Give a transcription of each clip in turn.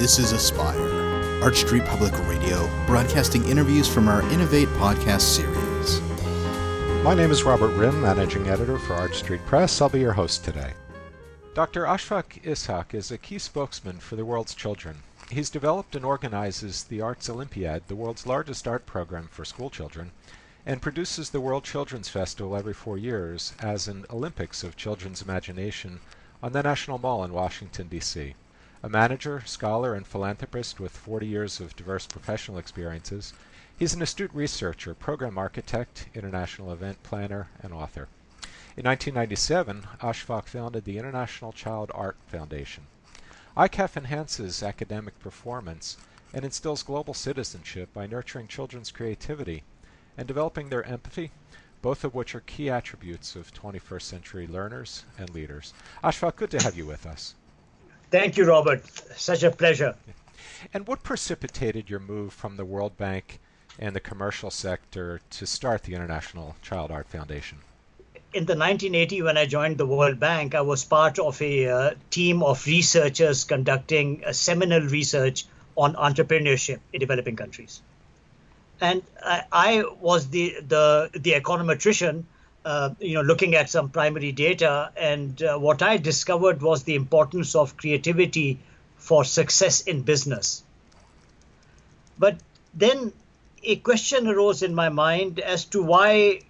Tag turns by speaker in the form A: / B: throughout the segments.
A: This is Aspire, Arch Street Public Radio, broadcasting interviews from our Innovate podcast series.
B: My name is Robert Rim, Managing Editor for Arch Street Press. I'll be your host today. Dr. Ashfaq Ishaq is a key spokesman for the world's children. He's developed and organizes the Arts Olympiad, the world's largest art program for school children, and produces the World Children's Festival every 4 years as an Olympics of children's imagination on the National Mall in Washington, D.C. A manager, scholar, and philanthropist with 40 years of diverse professional experiences, he's an astute researcher, program architect, international event planner, and author. In 1997, Ashfaq founded the International Child Art Foundation. ICAF enhances academic performance and instills global citizenship by nurturing children's creativity and developing their empathy, both of which are key attributes of 21st century learners and leaders. Ashfaq, good to have you with us.
C: Thank you, Robert. Such a pleasure.
B: And what precipitated your move from the World Bank and the commercial sector to start the International Child Art Foundation?
C: In the 1980, when I joined the World Bank, I was part of a team of researchers conducting a seminal research on entrepreneurship in developing countries. And I was the econometrician, looking at some primary data. And what I discovered was the importance of creativity for success in business. But then a question arose in my mind as to why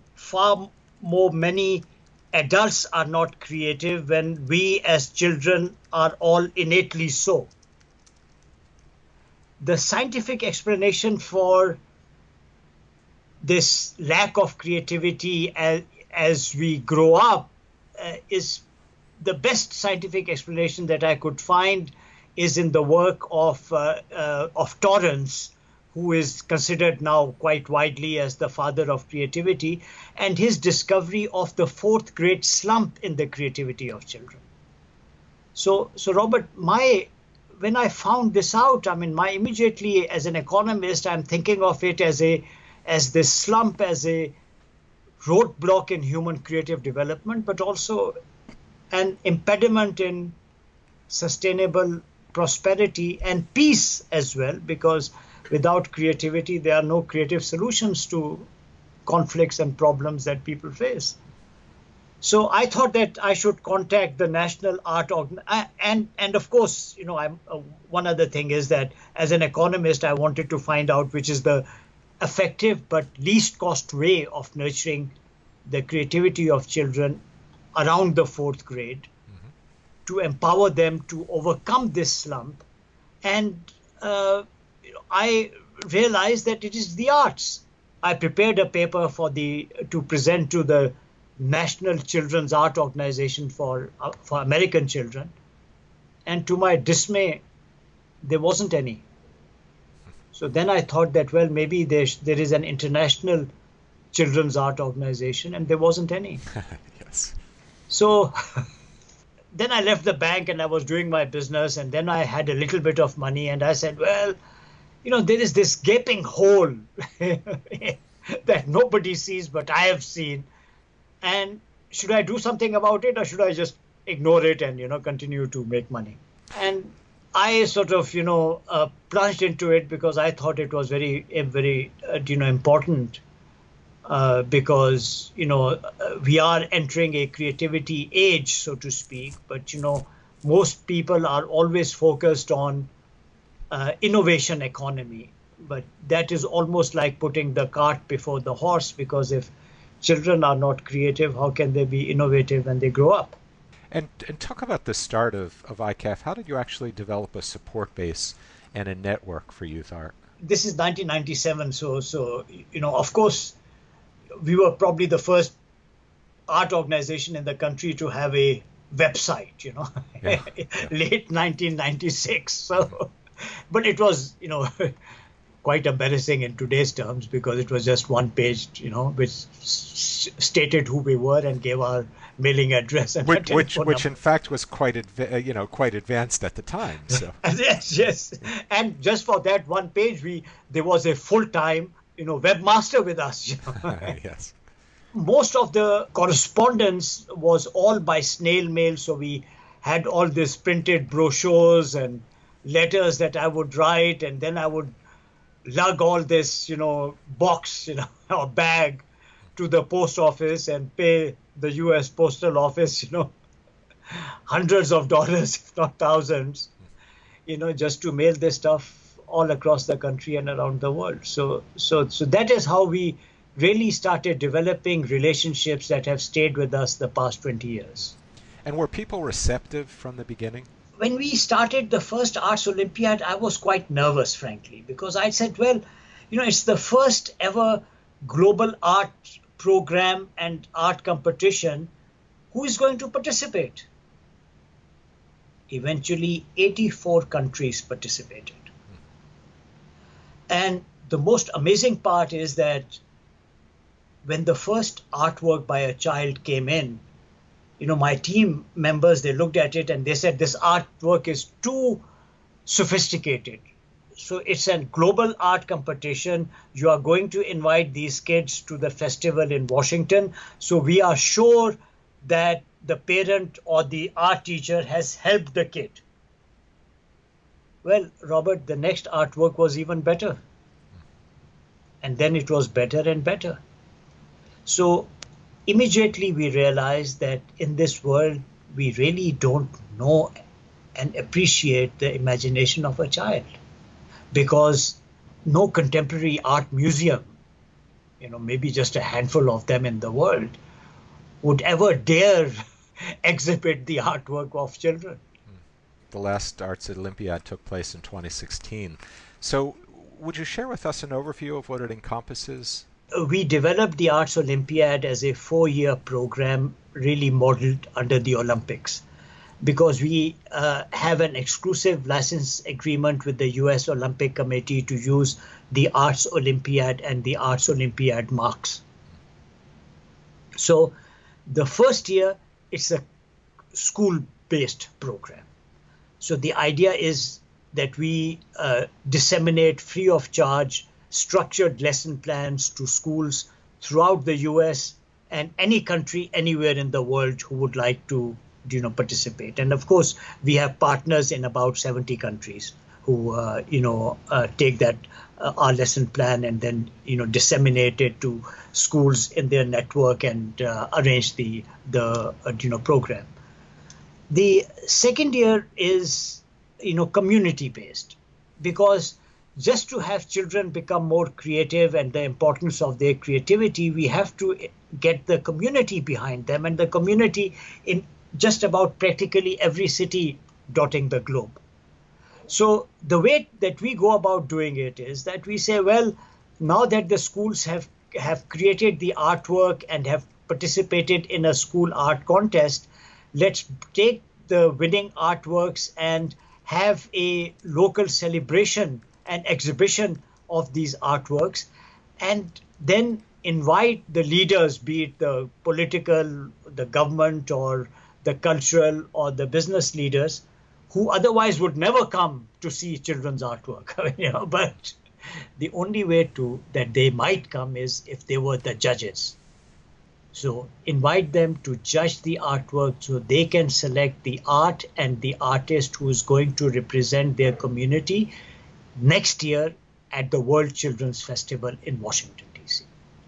C: many adults are not creative when we as children are all innately so. The scientific explanation for this lack of creativity as we grow up is the best scientific explanation that I could find is in the work of Torrance, who is considered now quite widely as the father of creativity, and his discovery of the fourth grade slump in the creativity of children. So Robert, when I found this out, immediately as an economist, I'm thinking of it as this slump as a roadblock in human creative development, but also an impediment in sustainable prosperity and peace as well, because without creativity, there are no creative solutions to conflicts and problems that people face. So I thought that I should contact the National Art Organization. And of course, one other thing is that as an economist, I wanted to find out which is the effective but least cost way of nurturing the creativity of children around the fourth grade to empower them to overcome this slump. And I realized that it is the arts. I prepared a paper to present to the National Children's Art Organization for American children. And to my dismay, there wasn't any. So then I thought that, well, maybe there is an international children's art organization, and there wasn't any.
B: Yes.
C: So then I left the bank and I was doing my business, and then I had a little bit of money, and I said, well, there is this gaping hole that nobody sees, but I have seen. And should I do something about it, or should I just ignore it and, continue to make money? And I sort of, plunged into it because I thought it was very, very, important because, we are entering a creativity age, so to speak. But, most people are always focused on innovation economy. But that is almost like putting the cart before the horse, because if children are not creative, how can they be innovative when they grow up?
B: And talk about the start of ICAF. How did you actually develop a support base and a network for youth art?
C: This is 1997. So of course, we were probably the first art organization in the country to have a website,
B: Yeah.
C: Late 1996. So, but it was, quite embarrassing in today's terms because it was just one page, which stated who we were and gave our mailing address and
B: which in fact was quite advanced at the time. So
C: yes, and just for that one page, there was a full-time webmaster with us.
B: Yes.
C: Most of the correspondence was all by snail mail, so we had all these printed brochures and letters that I would write, and then I would lug all this, box, or bag to the post office and pay the U.S. Postal Office, hundreds of dollars, if not thousands, just to mail this stuff all across the country and around the world. So that is how we really started developing relationships that have stayed with us the past 20 years.
B: And were people receptive from the beginning?
C: When we started the first Arts Olympiad, I was quite nervous, frankly, because I said, well, it's the first ever global art program and art competition. Who is going to participate? Eventually, 84 countries participated. And the most amazing part is that when the first artwork by a child came in, my team members, they looked at it and they said, this artwork is too sophisticated. So it's a global art competition. You are going to invite these kids to the festival in Washington. So we are sure that the parent or the art teacher has helped the kid. Well, Robert, the next artwork was even better. And then it was better and better. So immediately we realized that in this world, we really don't know and appreciate the imagination of a child, because no contemporary art museum, maybe just a handful of them in the world, would ever dare exhibit the artwork of children.
B: The last Arts Olympiad took place in 2016. So would you share with us an overview of what it encompasses?
C: We developed the Arts Olympiad as a 4-year program, really modeled under the Olympics, because we have an exclusive license agreement with the U.S. Olympic Committee to use the Arts Olympiad and the Arts Olympiad marks. So the first year, it's a school-based program. So the idea is that we disseminate free of charge structured lesson plans to schools throughout the U.S. and any country anywhere in the world who would like to participate. And of course, we have partners in about 70 countries who take that our lesson plan and then disseminate it to schools in their network and arrange the program. The second year is community based, because just to have children become more creative and the importance of their creativity, we have to get the community behind them, and the community in just about practically every city dotting the globe. So the way that we go about doing it is that we say, well, now that the schools have created the artwork and have participated in a school art contest, let's take the winning artworks and have a local celebration and exhibition of these artworks, and then invite the leaders, be it the political, the government, or the cultural or the business leaders, who otherwise would never come to see children's artwork. But the only way that they might come is if they were the judges. So invite them to judge the artwork so they can select the art and the artist who is going to represent their community next year at the World Children's Festival in Washington, D.C.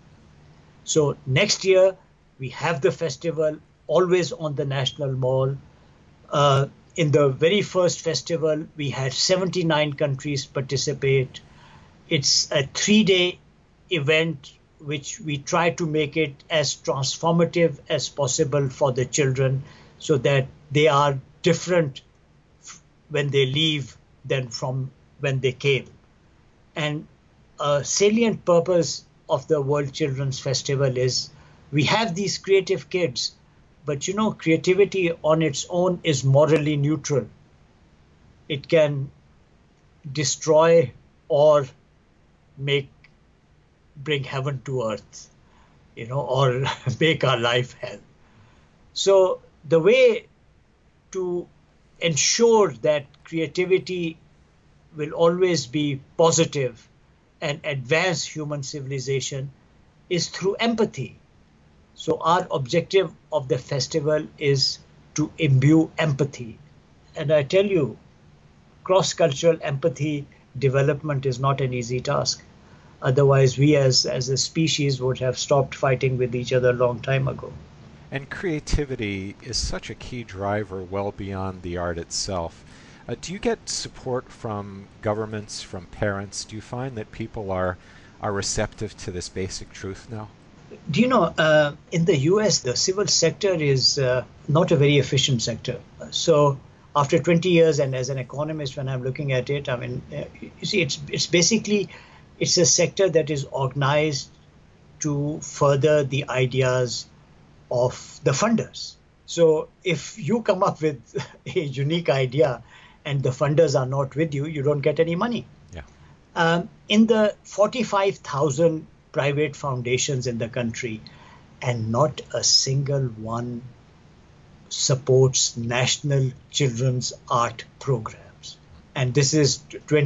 C: So next year, we have the festival always on the National Mall. In the very first festival, we had 79 countries participate. It's a 3-day event, which we try to make it as transformative as possible for the children, so that they are different when they leave than from when they came. And a salient purpose of the World Children's Festival is we have these creative kids, but creativity on its own is morally neutral. It can destroy or bring heaven to earth, or make our life hell. So the way to ensure that creativity will always be positive and advance human civilization is through empathy. So our objective of the festival is to imbue empathy. And I tell you, cross-cultural empathy development is not an easy task. Otherwise, we as a species would have stopped fighting with each other a long time ago.
B: And creativity is such a key driver well beyond the art itself. Do you get support from governments, from parents? Do you find that people are receptive to this basic truth now?
C: Do you know, in the US, the civil sector is not a very efficient sector. So after 20 years, and as an economist, when I'm looking at it, I mean, you see, it's basically, it's a sector that is organized to further the ideas of the funders. So if you come up with a unique idea and the funders are not with you, you don't get any money.
B: Yeah.
C: In the 45,000 private foundations in the country, and not a single one supports national children's art programs. And this is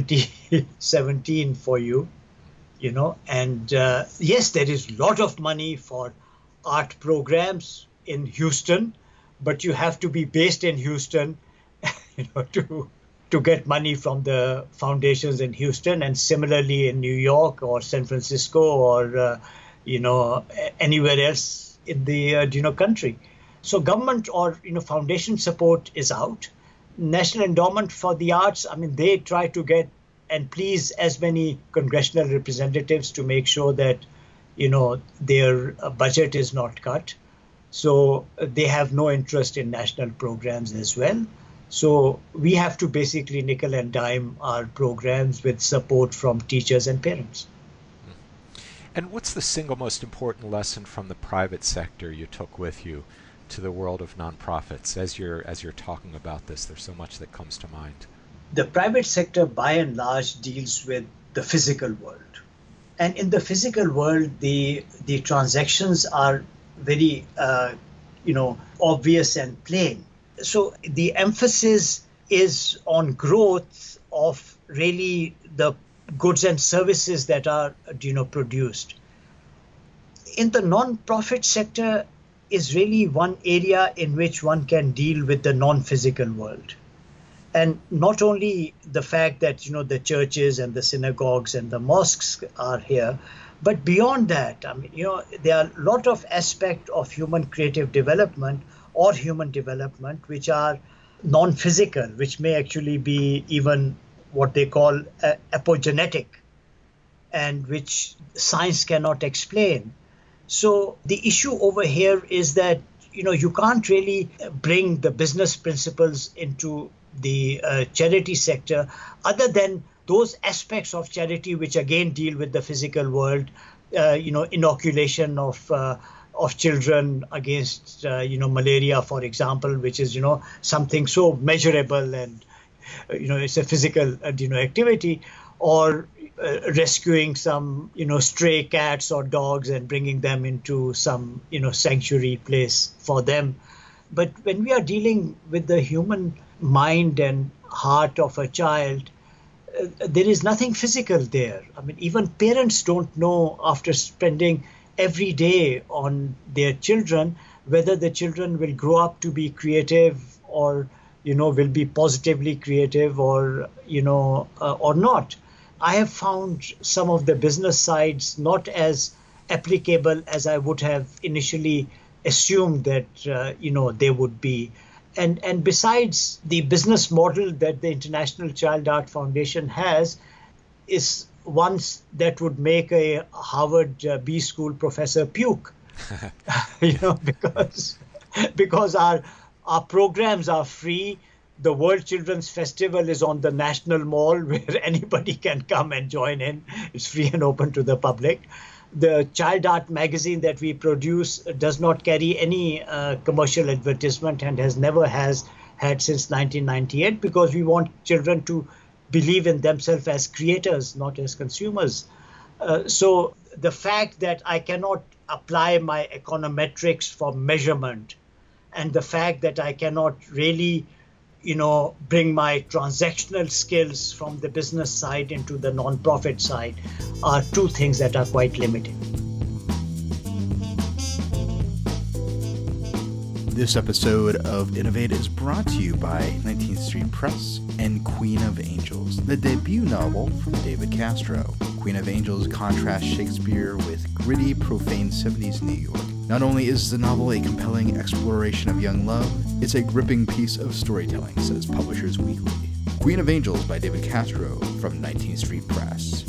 C: 2017 for you, you know, and yes, there is a lot of money for art programs in Houston, but you have to be based in Houston, you know, to get money from the foundations in Houston, and similarly in New York or San Francisco or you know, anywhere else in the country. So government or foundation support is out. National Endowment for the Arts, I mean, they try to get and please as many congressional representatives to make sure that their budget is not cut. So they have no interest in national programs as well. So we have to basically nickel and dime our programs with support from teachers and parents.
B: And what's the single most important lesson from the private sector you took with you to the world of nonprofits? As you're talking about this, there's so much that comes to mind.
C: The private sector, by and large, deals with the physical world. And in the physical world, the transactions are very, obvious and plain. So the emphasis is on growth of really the goods and services that are, produced. In the non-profit sector is really one area in which one can deal with the non-physical world. And not only the fact that, the churches and the synagogues and the mosques are here, but beyond that, I mean, there are a lot of aspects of human creative development or human development which are non-physical, which may actually be even what they call apogenetic, and which science cannot explain. So the issue over here is that, you can't really bring the business principles into the charity sector, other than those aspects of charity which again deal with the physical world, inoculation of children against malaria, for example, which is something so measurable and it's a physical activity, or rescuing some stray cats or dogs and bringing them into some sanctuary place for them. But when we are dealing with the human mind and heart of a child, there is nothing physical there. I mean, even parents don't know, after spending every day on their children, whether the children will grow up to be creative or will be positively creative or or not. I have found some of the business sides not as applicable as I would have initially assumed that they would be. And besides, the business model that the International Child Art Foundation has is one that would make a Harvard B School professor puke, because our programs are free. The World Children's Festival is on the National Mall where anybody can come and join in. It's free and open to the public. The Child Art magazine that we produce does not carry any commercial advertisement and never had since 1998, because we want children to believe in themselves as creators, not as consumers. So the fact that I cannot apply my econometrics for measurement, and the fact that I cannot really bring my transactional skills from the business side into the non-profit side are two things that are quite limiting.
A: This episode of Innovate is brought to you by 19th Street Press and Queen of Angels, the debut novel from David Castro. Queen of Angels contrasts Shakespeare with gritty, profane 70s New York. Not only is the novel a compelling exploration of young love, it's a gripping piece of storytelling, says Publishers Weekly. Queen of Angels by David Castro from 19th Street Press.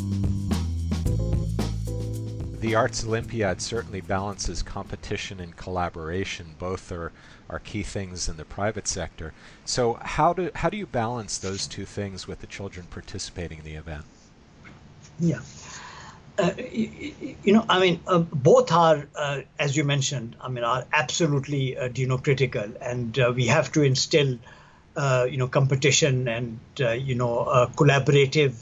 B: The Arts Olympiad certainly balances competition and collaboration. Both are key things in the private sector. So how do you balance those two things with the children participating in the event?
C: Yeah. Both are, as you mentioned, are absolutely, critical, and we have to instill, competition and, collaborative,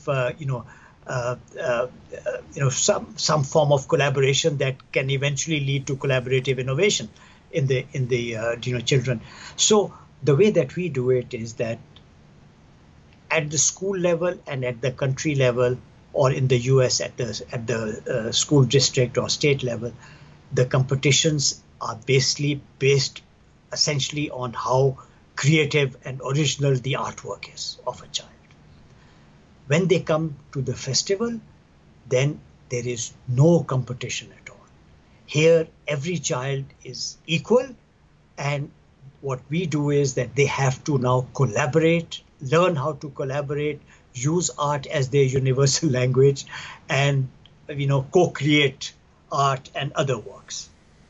C: some form of collaboration that can eventually lead to collaborative innovation in the children. So the way that we do it is that at the school level and at the country level, or in the US at the school district or state level, the competitions are basically based essentially on how creative and original the artwork is of a child. When they come to the festival, then there is no competition at all. Here, every child is equal, and what we do is that they have to now collaborate, learn how to collaborate, use art as their universal language, and co-create art and other works.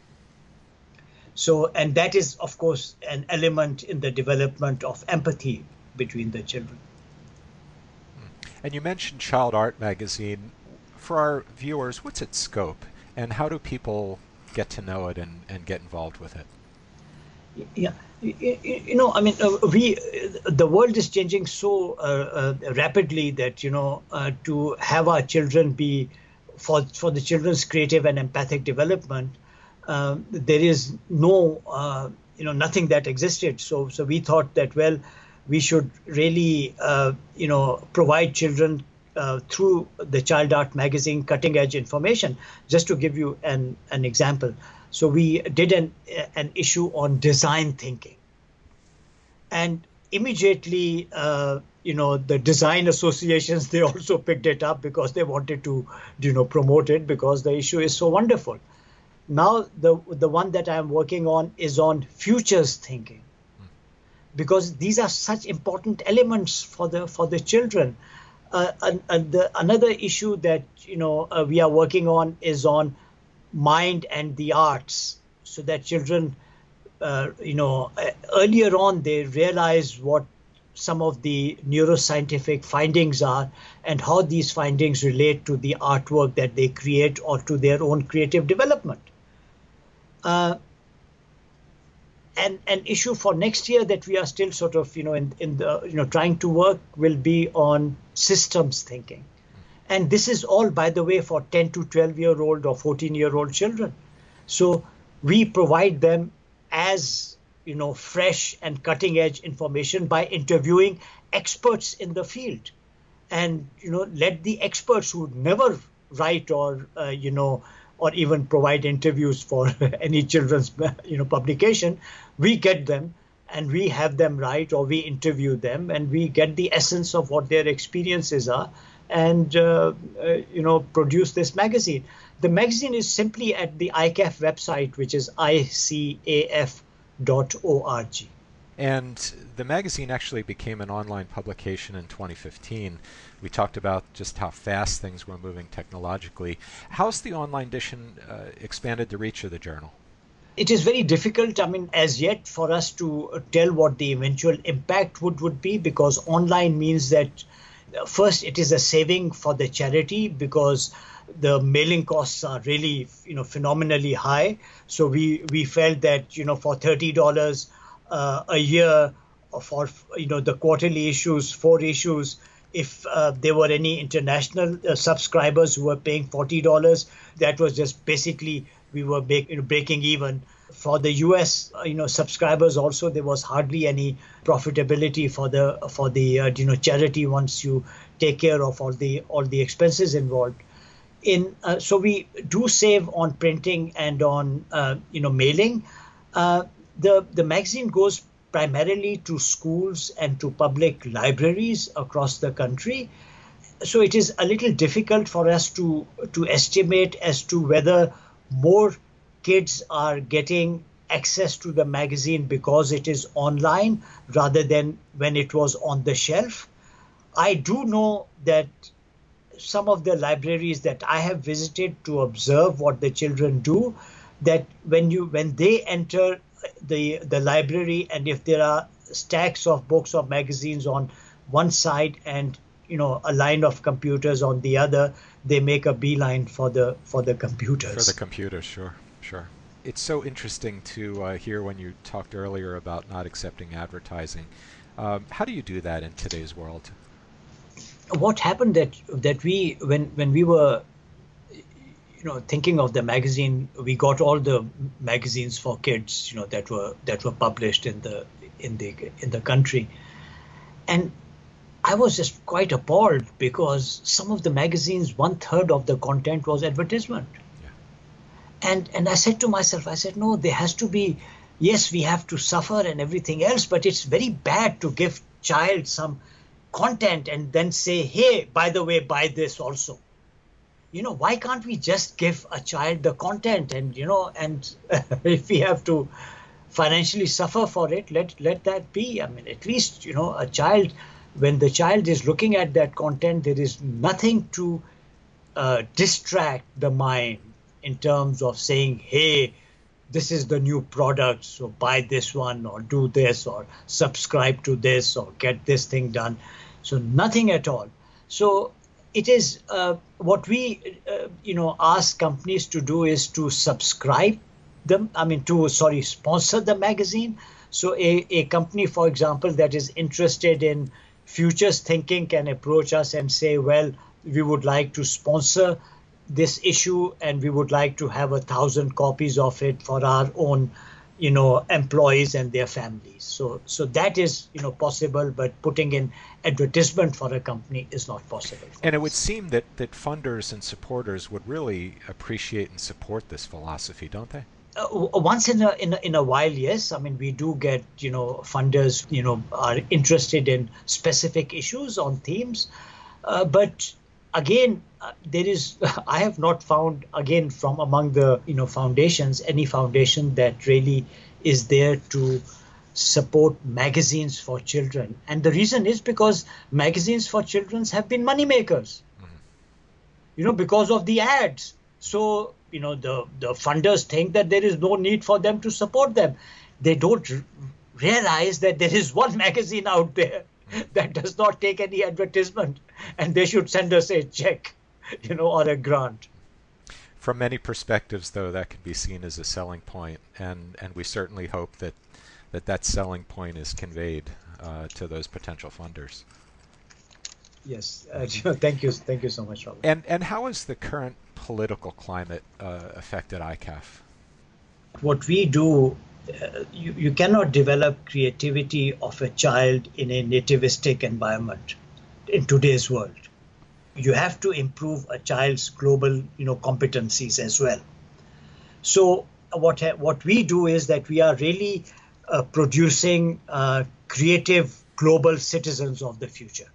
C: So, and that is, of course, an element in the development of empathy between the children.
B: And you mentioned Child Art Magazine. For our viewers, what's its scope, and how do people get to know it and get involved with it?
C: Yeah, the world is changing so rapidly that to have our children be for the children's creative and empathic development, there is nothing that existed. So we thought that we should really provide children through the Child Art Magazine cutting edge information. Just to give you an example. So we did an issue on design thinking, and immediately, the design associations, they also picked it up because they wanted to, promote it because the issue is so wonderful. Now, the one that I'm working on is on futures thinking, because these are such important elements for the children. Another issue that we are working on is on mind and the arts, so that children, earlier on they realize what some of the neuroscientific findings are and how these findings relate to the artwork that they create or to their own creative development. And an issue for next year that we are still sort of, trying to work will be on systems thinking. And this is all, by the way, for 10 to 12-year-old or 14-year-old children. So we provide them as, fresh and cutting-edge information by interviewing experts in the field. And, let the experts who never write or even provide interviews for any children's, publication, we get them and we have them write, or we interview them and we get the essence of what their experiences are, and produce this magazine. The magazine is simply at the ICAF website, which is icaf.org.
B: And the magazine actually became an online publication in 2015. We talked about just how fast things were moving technologically. How's the online edition expanded the reach of the journal?
C: It is very difficult, as yet, for us to tell what the eventual impact would be, because online means that first, it is a saving for the charity because the mailing costs are really, phenomenally high. So we felt that, for $30 a year for, the quarterly issues, 4 issues, if there were any international subscribers who were paying $40, that was just basically we were breaking even. For the US, subscribers also, there was hardly any profitability for the charity once you take care of all the expenses involved. So we do save on printing and on mailing. The magazine goes primarily to schools and to public libraries across the country. So it is a little difficult for us to estimate as to whether more kids are getting access to the magazine because it is online rather than when it was on the shelf. I do know that some of the libraries that I have visited to observe what the children do, that when they enter the library, and if there are stacks of books or magazines on one side and a line of computers on the other, they make a beeline for the computers.
B: For the computers, sure. It's so interesting to hear when you talked earlier about not accepting advertising. How do you do that in today's world?
C: What happened that we when we were thinking of the magazine, we got all the magazines for kids that were published in the country, and I was just quite appalled because some of the magazines, 1/3 of the content was advertisement. And I said to myself, no, there has to be, yes, we have to suffer and everything else, but it's very bad to give child some content and then say, hey, by the way, buy this also. Why can't we just give a child the content and if we have to financially suffer for it, let that be. I mean, at least, a child, when the child is looking at that content, there is nothing to distract the mind in terms of saying, hey, this is the new product, so buy this one or do this or subscribe to this or get this thing done. So nothing at all. So it is what we ask companies to do is to subscribe them, sponsor the magazine. So a company, for example, that is interested in futures thinking can approach us and say, well, we would like to sponsor this issue and we would like to have 1,000 copies of it for our own employees and their families. So that is possible, but putting in advertisement for a company is not possible.
B: And it would seem that funders and supporters would really appreciate and support this philosophy, don't they?
C: Once in a while, yes. I mean, we do get funders are interested in specific issues on themes, but again, I have not found, again, from among the foundations, any foundation that really is there to support magazines for children. And the reason is because magazines for children have been money makers, because of the ads. So the funders think that there is no need for them to support them. They don't realize that there is one magazine out there that does not take any advertisement, and they should send us a check, or a grant.
B: From many perspectives, though, that can be seen as a selling point, and we certainly hope that selling point is conveyed to those potential funders.
C: Yes, thank you so much, Robert.
B: And how has the current political climate affected ICAF?
C: What we do, you cannot develop creativity of a child in a nativistic environment in today's world. You have to improve a child's global, competencies as well. So what we do is that we are really producing creative global citizens of the future.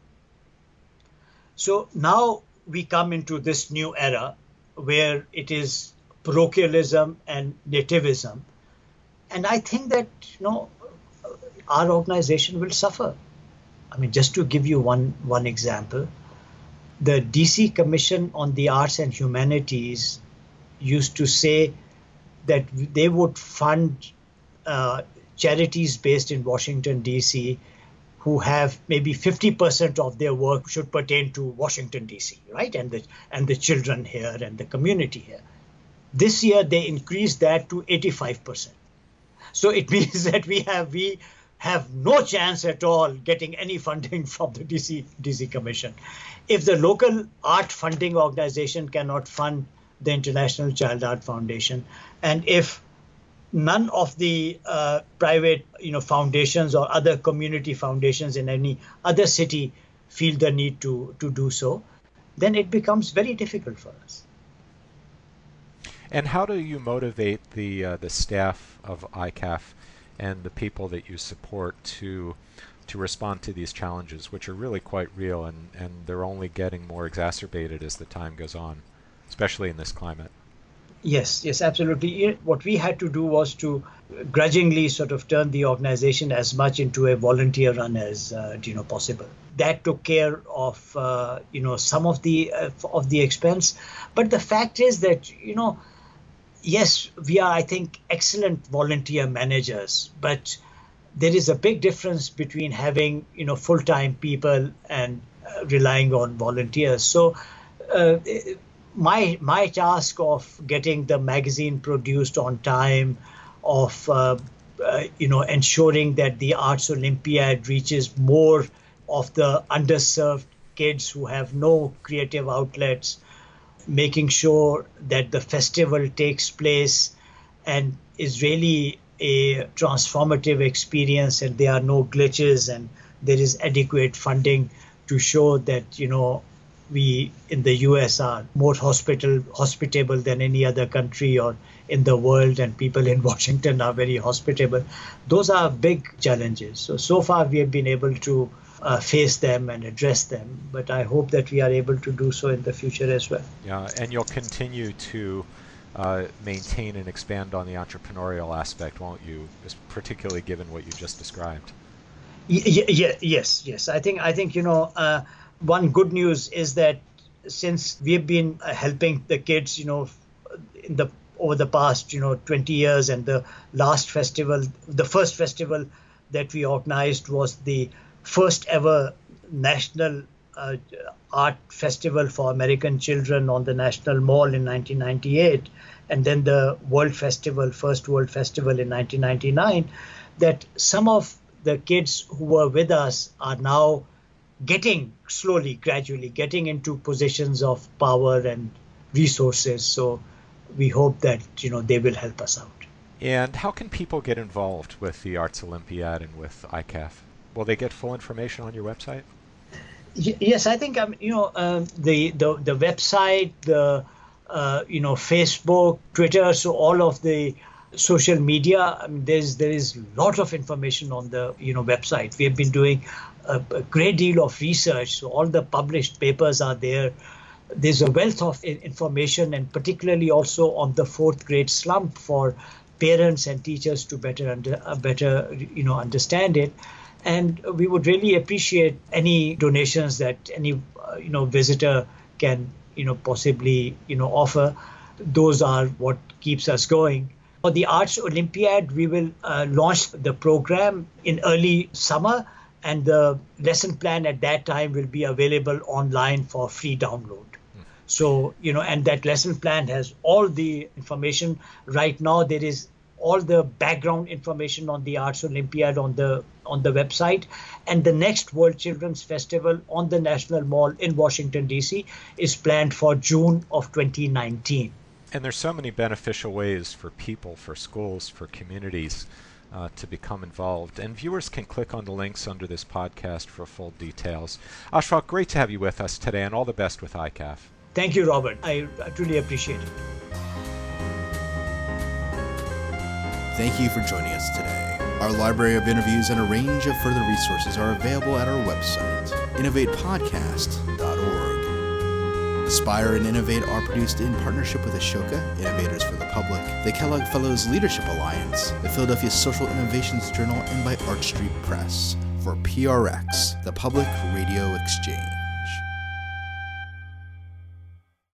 C: So now we come into this new era where it is parochialism and nativism. And I think that, our organization will suffer. I mean, just to give you one example, the DC Commission on the Arts and Humanities used to say that they would fund charities based in Washington, DC, who have maybe 50% of their work should pertain to Washington, DC, right? And the children here and the community here. This year, they increased that to 85%. So it means that we have no chance at all getting any funding from the DC Commission. If the local art funding organization cannot fund the International Child Art Foundation, and if none of the private foundations or other community foundations in any other city feel the need to do so, then it becomes very difficult for us.
B: And how do you motivate the staff of ICAF and the people that you support to respond to these challenges, which are really quite real, and they're only getting more exacerbated as the time goes on, especially in this climate.
C: Yes, absolutely. What we had to do was to grudgingly sort of turn the organization as much into a volunteer run as possible. That took care of some of the expense, but the fact is that yes, we are, I think, excellent volunteer managers, but there is a big difference between having full-time people and relying on volunteers. So my task of getting the magazine produced on time, of ensuring that the Arts Olympiad reaches more of the underserved kids who have no creative outlets, making sure that the festival takes place and is really a transformative experience, and there are no glitches, and there is adequate funding to show that we in the US are more hospitable than any other country or in the world, and people in Washington are very hospitable. Those are big challenges. So far we have been able to face them and address them, but I hope that we are able to do so in the future as well.
B: Yeah, and you'll continue to maintain and expand on the entrepreneurial aspect, won't you? Particularly given what you just described.
C: Yes. I think one good news is that since we have been helping the kids, over the past 20 years, and the first festival that we organized was the first ever national art festival for American children on the National Mall in 1998, and then the first World Festival in 1999, that some of the kids who were with us are now gradually getting into positions of power and resources. So we hope that they will help us out.
B: And how can people get involved with the Arts Olympiad and with ICAF? Will they get full information on your website?
C: Yes, I think the website, the Facebook, Twitter, so all of the social media. There is a lot of information on the website. We have been doing a great deal of research, so all the published papers are there. There's a wealth of information, and particularly also on the fourth grade slump for parents and teachers to better understand it. And we would really appreciate any donations that any visitor can possibly offer. Those are what keeps us going. For the Arts Olympiad, we will launch the program in early summer, and the lesson plan at that time will be available online for free download. So, and that lesson plan has all the information. Right now, there is all the background information on the Arts Olympiad on the website, and the next World Children's Festival on the National Mall in Washington, D.C. is planned for June of 2019.
B: And there's so many beneficial ways for people, for schools, for communities to become involved. And viewers can click on the links under this podcast for full details. Ashfaq, great to have you with us today, and all the best with ICAF.
C: Thank you, Robert. I truly appreciate it.
A: Thank you for joining us today. Our library of interviews and a range of further resources are available at our website, innovatepodcast.org. Aspire and Innovate are produced in partnership with Ashoka, Innovators for the Public, the Kellogg Fellows Leadership Alliance, the Philadelphia Social Innovations Journal, and by Arch Street Press for PRX, the Public Radio Exchange.